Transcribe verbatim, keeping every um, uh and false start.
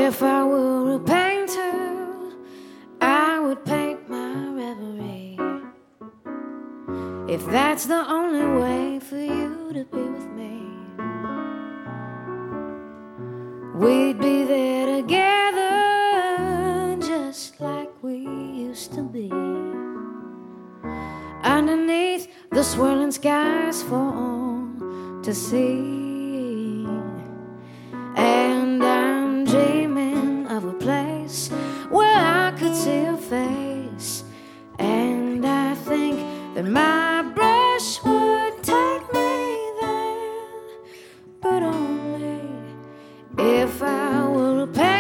If I were a painter, I would paint my reverie. If that's the only way for you to be with me, we'd be there together, just like we used to be, underneath the swirling skies for all to see. And I'm dreaming of a place